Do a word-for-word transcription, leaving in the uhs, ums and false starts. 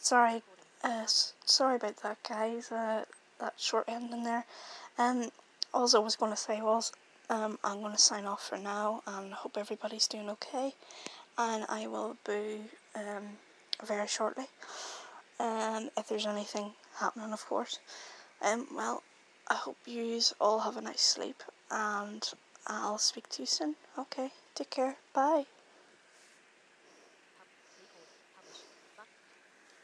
sorry, uh, sorry about that, guys. Uh, that short ending there. Um, all I was going to say was, um, I'm going to sign off for now, and hope everybody's doing okay. And I will be um very shortly. Um, if there's anything happening, of course. Um, well, I hope you all have a nice sleep, and I'll speak to you soon. Okay, take care. Bye.